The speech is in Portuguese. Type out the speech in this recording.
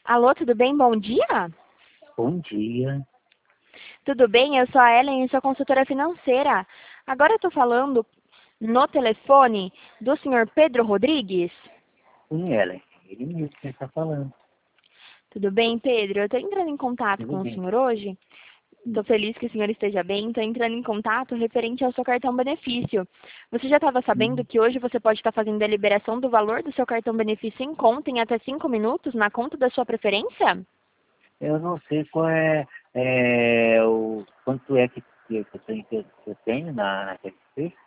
Alô, tudo bem? Bom dia? Bom dia. Tudo bem? Eu sou a Ellen e sou consultora financeira. Agora eu estou falando no telefone do senhor Pedro Rodrigues. Sim, Ellen. Ele mesmo que está falando. Tudo bem, Pedro? Eu estou entrando em contato Tudo com o bem. senhor hoje. Estou feliz que o senhor esteja bem. Estou entrando em contato referente ao seu cartão benefício. Você já estava sabendo Hum, que hoje você pode estar fazendo a liberação do valor do seu cartão benefício em conta em até 5 minutos na conta da sua preferência? Eu não sei qual o quanto é que eu tenho na PSP.